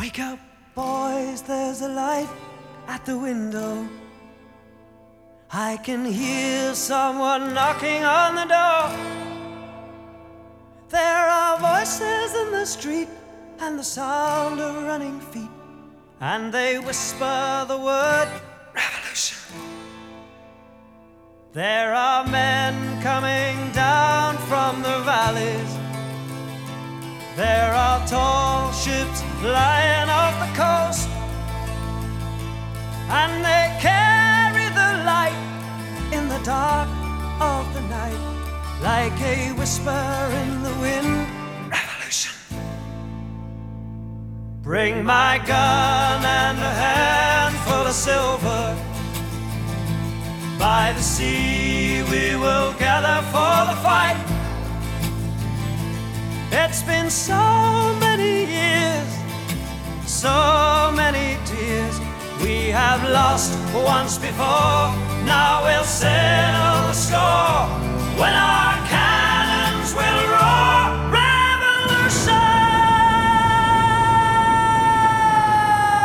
Wake up, boys, there's a light at the window. I can hear someone knocking on the door. There are voices in the street and the sound of running feet, and they whisper the word revolution. There are men coming down from the valleys. There are tall ships lying off the coast, and they carry the light in the dark of the night, like a whisper in the wind. Revolution. Bring my gun and a handful of silver. By the sea we will gather for the fight. It's been so many years, so many tears. We have lost once before, now we'll settle the score when